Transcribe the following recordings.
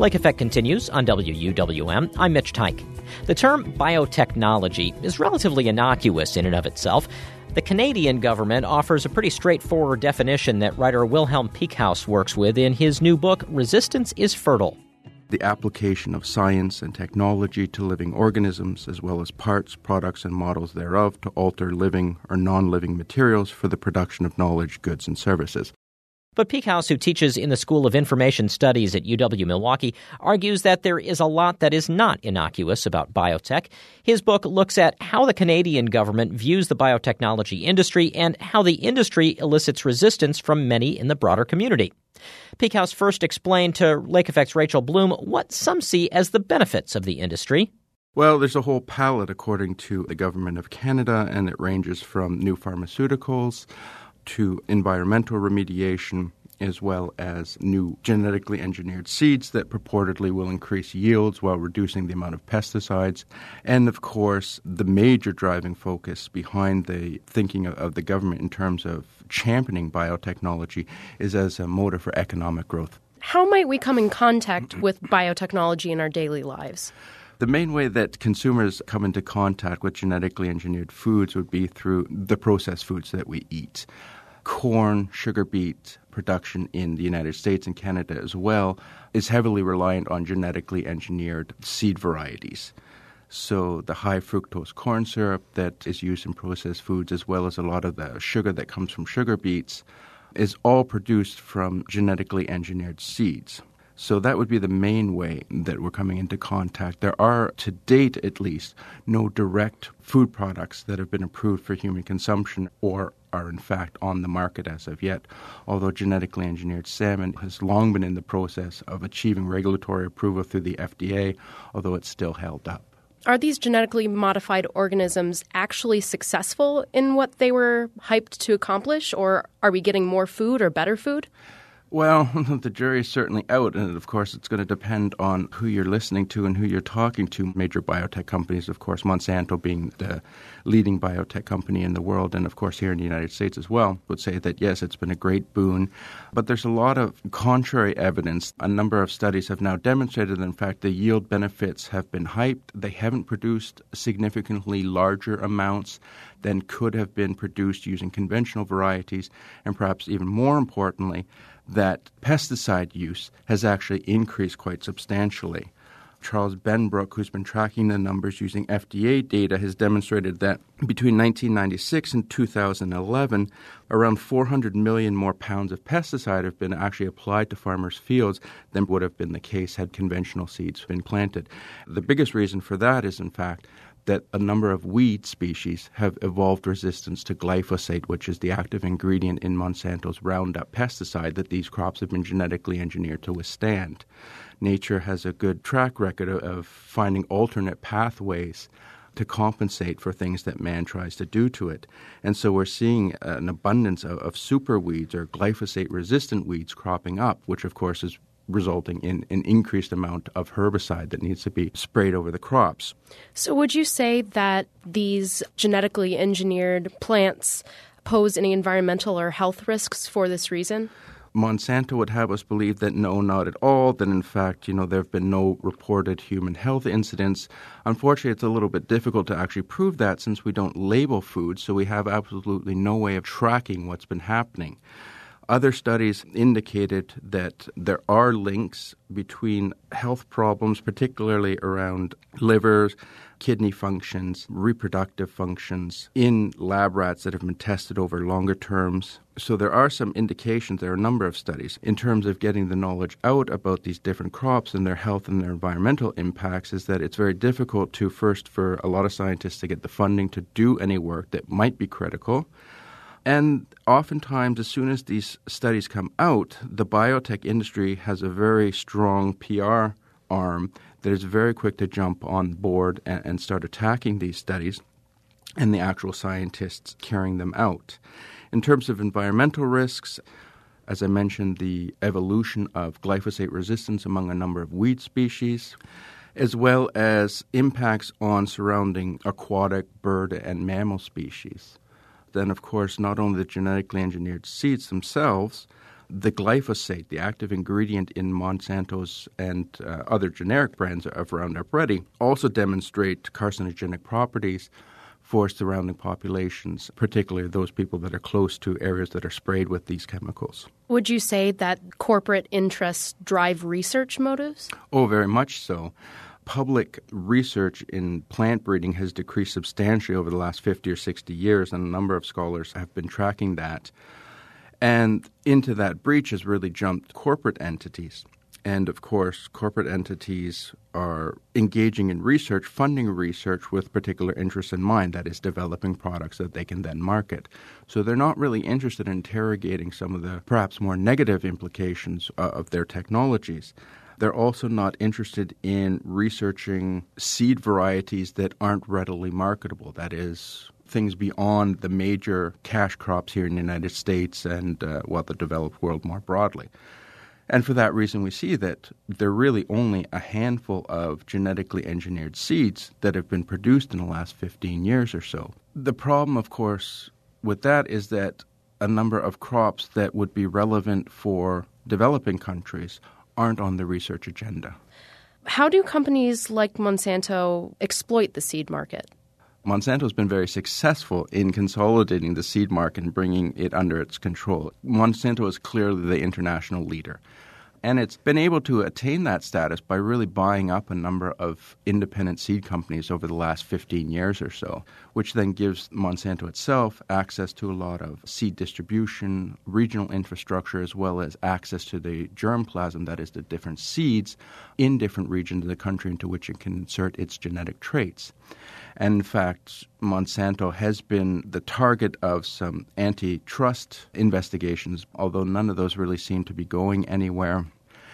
Lake Effect continues on WUWM. I'm Mitch Tyke. The term biotechnology is relatively innocuous in and of itself. The Canadian government offers a pretty straightforward definition that writer Wilhelm Piekhaus works with in his new book, Resistance is Fertile. The application of science and technology to living organisms, as well as parts, products, and models thereof to alter living or non-living materials for the production of knowledge, goods, and services. But Piekhaus, who teaches in the School of Information Studies at UW-Milwaukee, argues that there is a lot that is not innocuous about biotech. His book looks at how the Canadian government views the biotechnology industry and how the industry elicits resistance from many in the broader community. Piekhaus first explained to Lake Effect's Rachel Bloom what some see as the benefits of the industry. Well, there's a whole palette according to the Government of Canada, and it ranges from new pharmaceuticals to environmental remediation, as well as new genetically engineered seeds that purportedly will increase yields while reducing the amount of pesticides. And, of course, the major driving focus behind the thinking of the government in terms of championing biotechnology is as a motor for economic growth. How might we come in contact with biotechnology in our daily lives? The main way that consumers come into contact with genetically engineered foods would be through the processed foods that we eat. Corn, sugar beet production in the United States and Canada as well is heavily reliant on genetically engineered seed varieties. So the high fructose corn syrup that is used in processed foods, as well as a lot of the sugar that comes from sugar beets, is all produced from genetically engineered seeds. So that would be the main way that we're coming into contact. There are, to date at least, no direct food products that have been approved for human consumption or are in fact on the market as of yet, although genetically engineered salmon has long been in the process of achieving regulatory approval through the FDA, although it's still held up. Are these genetically modified organisms actually successful in what they were hyped to accomplish, or are we getting more food or better food? Well, the jury is certainly out, and of course it's going to depend on who you're listening to and who you're talking to. Major biotech companies, of course, Monsanto being the leading biotech company in the world, and of course here in the United States as well, would say that yes, it's been a great boon. But there's a lot of contrary evidence. A number of studies have now demonstrated that, in fact, the yield benefits have been hyped. They haven't produced significantly larger amounts than could have been produced using conventional varieties, and perhaps even more importantly, that pesticide use has actually increased quite substantially. Charles Benbrook, who's been tracking the numbers using FDA data, has demonstrated that between 1996 and 2011, around 400 million more pounds of pesticide have been actually applied to farmers' fields than would have been the case had conventional seeds been planted. The biggest reason for that is, in fact, that a number of weed species have evolved resistance to glyphosate, which is the active ingredient in Monsanto's Roundup pesticide that these crops have been genetically engineered to withstand. Nature has a good track record of finding alternate pathways to compensate for things that man tries to do to it. And so we're seeing an abundance of super weeds or glyphosate-resistant weeds cropping up, which of course is resulting in an increased amount of herbicide that needs to be sprayed over the crops. So would you say that these genetically engineered plants pose any environmental or health risks for this reason? Monsanto would have us believe that no, not at all, that in fact, there have been no reported human health incidents. Unfortunately, it's a little bit difficult to actually prove that since we don't label food, so we have absolutely no way of tracking what's been happening. Other studies indicated that there are links between health problems, particularly around livers, kidney functions, reproductive functions in lab rats that have been tested over longer terms. So there are some indications, there are a number of studies in terms of getting the knowledge out about these different crops and their health and their environmental impacts, is that it's very difficult to first for a lot of scientists to get the funding to do any work that might be critical. And oftentimes, as soon as these studies come out, the biotech industry has a very strong PR arm that is very quick to jump on board and start attacking these studies and the actual scientists carrying them out. In terms of environmental risks, as I mentioned, the evolution of glyphosate resistance among a number of weed species, as well as impacts on surrounding aquatic bird and mammal species. Then, of course, not only the genetically engineered seeds themselves, The glyphosate, the active ingredient in Monsanto's and other generic brands of Roundup Ready, also demonstrate carcinogenic properties for surrounding populations, particularly those people that are close to areas that are sprayed with these chemicals. Would you say that corporate interests drive research motives? Oh, very much so. Public research in plant breeding has decreased substantially over the last 50 or 60 years, and a number of scholars have been tracking that. And into that breach has really jumped corporate entities. And, of course, corporate entities are engaging in research, funding research with particular interests in mind, that is, developing products that they can then market. So they're not really interested in interrogating some of the perhaps more negative implications of their technologies. They're also not interested in researching seed varieties that aren't readily marketable, that is, things beyond the major cash crops here in the United States and, the developed world more broadly. And for that reason, we see that there are really only a handful of genetically engineered seeds that have been produced in the last 15 years or so. The problem, of course, with that is that a number of crops that would be relevant for developing countries aren't on the research agenda. How do companies like Monsanto exploit the seed market? Monsanto's been very successful in consolidating the seed market and bringing it under its control. Monsanto is clearly the international leader. And it's been able to attain that status by really buying up a number of independent seed companies over the last 15 years or so, which then gives Monsanto itself access to a lot of seed distribution, regional infrastructure, as well as access to the germplasm, that is, the different seeds in different regions of the country into which it can insert its genetic traits. And in fact, Monsanto has been the target of some antitrust investigations, although none of those really seem to be going anywhere.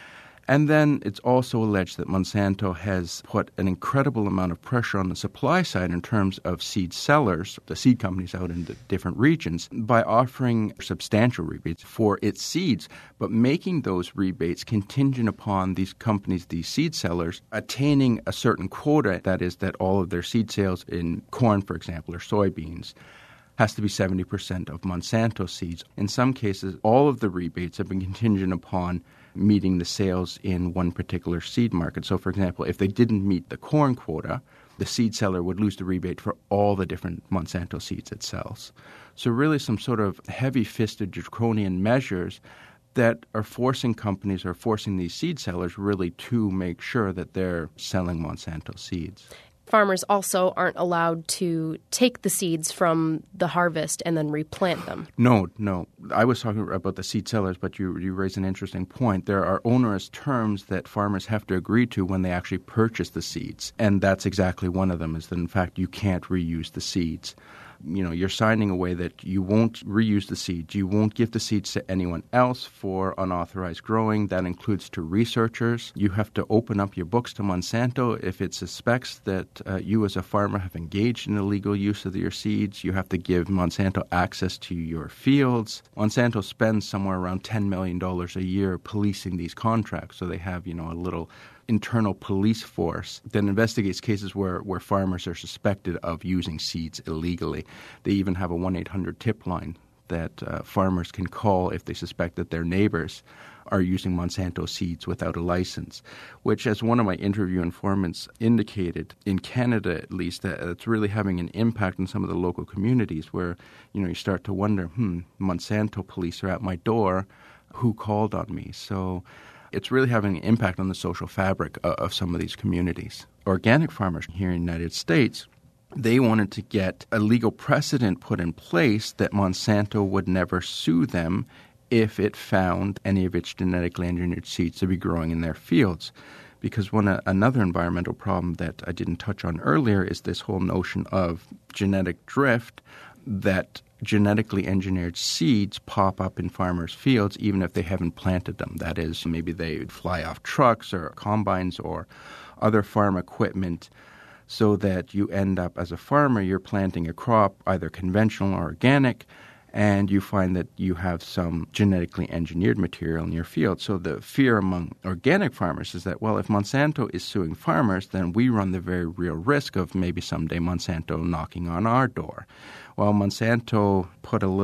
And then it's also alleged that Monsanto has put an incredible amount of pressure on the supply side in terms of seed sellers, the seed companies out in the different regions, by offering substantial rebates for its seeds, but making those rebates contingent upon these companies, these seed sellers, attaining a certain quota, that is, that all of their seed sales in corn, for example, or soybeans, has to be 70% of Monsanto seeds. In some cases, all of the rebates have been contingent upon meeting the sales in one particular seed market. So, for example, if they didn't meet the corn quota, the seed seller would lose the rebate for all the different Monsanto seeds it sells. So really some sort of heavy-fisted draconian measures that are forcing companies or forcing these seed sellers really to make sure that they're selling Monsanto seeds. Farmers also aren't allowed to take the seeds from the harvest and then replant them. No. I was talking about the seed sellers, but you raise an interesting point. There are onerous terms that farmers have to agree to when they actually purchase the seeds. And that's exactly one of them, is that, in fact, you can't reuse the seeds. You know, you're signing away that you won't reuse the seeds. You won't give the seeds to anyone else for unauthorized growing. That includes to researchers. You have to open up your books to Monsanto if it suspects that you as a farmer have engaged in illegal use of your seeds. You have to give Monsanto access to your fields. Monsanto spends somewhere around $10 million a year policing these contracts. So they have, a little internal police force that investigates cases where farmers are suspected of using seeds illegally. They even have a 1-800 tip line that farmers can call if they suspect that their neighbors are using Monsanto seeds without a license, which, as one of my interview informants indicated, in Canada at least, that it's really having an impact on some of the local communities where, you start to wonder, Monsanto police are at my door, who called on me? So it's really having an impact on the social fabric of some of these communities. Organic farmers here in the United States, they wanted to get a legal precedent put in place that Monsanto would never sue them if it found any of its genetically engineered seeds to be growing in their fields. Because another environmental problem that I didn't touch on earlier is this whole notion of genetic drift, that genetically engineered seeds pop up in farmers' fields even if they haven't planted them. That is, maybe they fly off trucks or combines or other farm equipment, so that you end up, as a farmer, you're planting a crop, either conventional or organic, and you find that you have some genetically engineered material in your field. So the fear among organic farmers is that, well, if Monsanto is suing farmers, then we run the very real risk of maybe someday Monsanto knocking on our door. Well, Monsanto put a little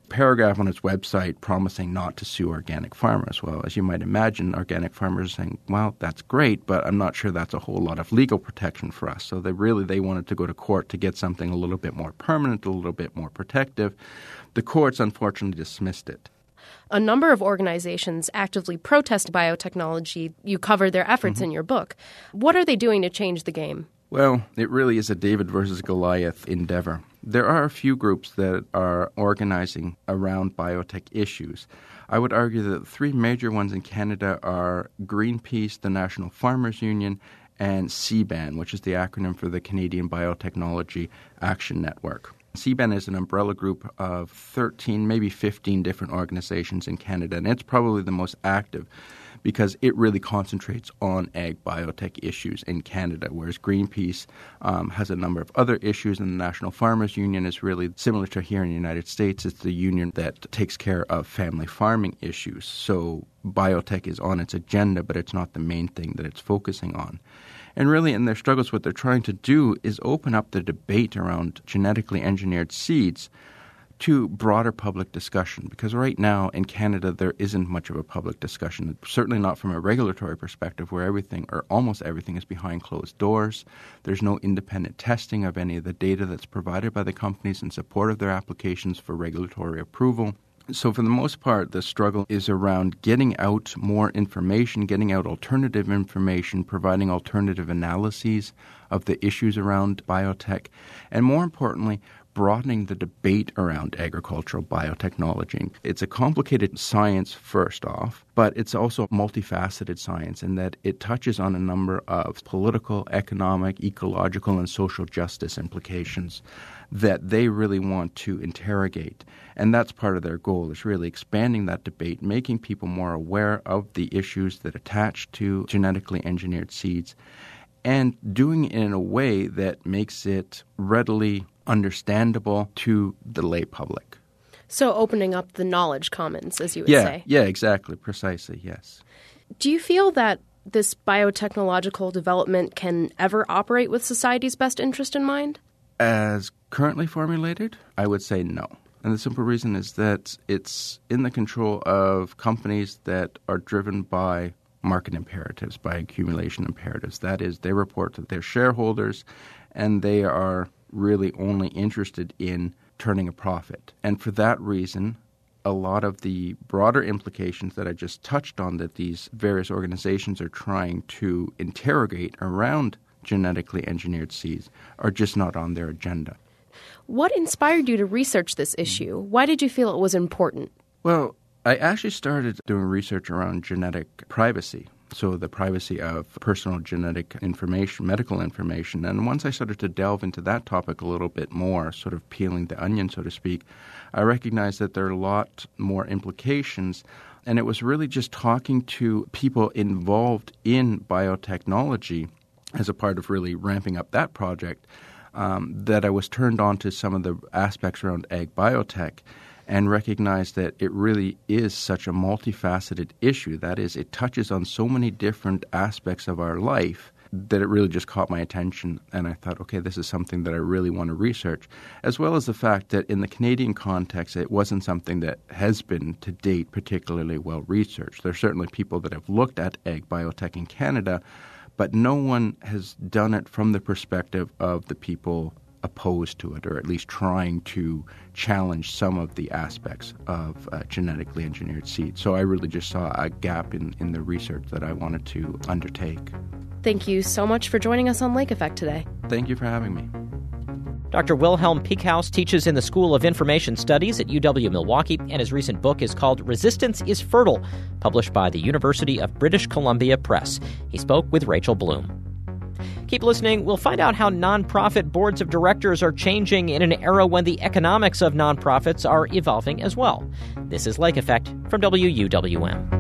paragraph on its website promising not to sue organic farmers. Well, as you might imagine, organic farmers are saying, well, that's great, but I'm not sure that's a whole lot of legal protection for us. So they wanted to go to court to get something a little bit more permanent, a little bit more protective. The courts unfortunately dismissed it. A number of organizations actively protest biotechnology. You cover their efforts in your book. What are they doing to change the game? Well, it really is a David versus Goliath endeavor. There are a few groups that are organizing around biotech issues. I would argue that the three major ones in Canada are Greenpeace, the National Farmers Union, and CBAN, which is the acronym for the Canadian Biotechnology Action Network. CBAN is an umbrella group of 13, maybe 15 different organizations in Canada, and it's probably the most active because it really concentrates on ag biotech issues in Canada, whereas Greenpeace has a number of other issues, and the National Farmers Union is really similar to here in the United States. It's the union that takes care of family farming issues. So biotech is on its agenda, but it's not the main thing that it's focusing on. And really, in their struggles, what they're trying to do is open up the debate around genetically engineered seeds to broader public discussion. Because right now in Canada, there isn't much of a public discussion, certainly not from a regulatory perspective where everything or almost everything is behind closed doors. There's no independent testing of any of the data that's provided by the companies in support of their applications for regulatory approval. So for the most part, the struggle is around getting out more information, getting out alternative information, providing alternative analyses of the issues around biotech, and more importantly, broadening the debate around agricultural biotechnology. It's a complicated science, first off, but it's also a multifaceted science in that it touches on a number of political, economic, ecological, and social justice implications that they really want to interrogate. And that's part of their goal, is really expanding that debate, making people more aware of the issues that attach to genetically engineered seeds, and doing it in a way that makes it readily understandable to the lay public. So opening up the knowledge commons, as you would say. Yeah, exactly. Precisely, yes. Do you feel that this biotechnological development can ever operate with society's best interest in mind? As currently formulated, I would say no. And the simple reason is that it's in the control of companies that are driven by market imperatives, by accumulation imperatives. That is, they report to their shareholders, and they are really only interested in turning a profit. And for that reason, a lot of the broader implications that I just touched on that these various organizations are trying to interrogate around genetically engineered seeds are just not on their agenda. What inspired you to research this issue? Why did you feel it was important? Well, I actually started doing research around genetic privacy, so the privacy of personal genetic information, medical information. And once I started to delve into that topic a little bit more, sort of peeling the onion, so to speak, I recognized that there are a lot more implications. And it was really just talking to people involved in biotechnology as a part of really ramping up that project that I was turned on to some of the aspects around ag biotech and recognized that it really is such a multifaceted issue. That is, it touches on so many different aspects of our life that it really just caught my attention. And I thought, okay, this is something that I really want to research, as well as the fact that in the Canadian context, it wasn't something that has been to date particularly well researched. There are certainly people that have looked at ag biotech in Canada, but no one has done it from the perspective of the people opposed to it, or at least trying to challenge some of the aspects of genetically engineered seeds. So I really just saw a gap in the research that I wanted to undertake. Thank you so much for joining us on Lake Effect today. Thank you for having me. Dr. Wilhelm Piekhuis teaches in the School of Information Studies at UW-Milwaukee, and his recent book is called Resistance is Fertile, published by the University of British Columbia Press. He spoke with Rachel Bloom. Keep listening. We'll find out how nonprofit boards of directors are changing in an era when the economics of nonprofits are evolving as well. This is Lake Effect from WUWM.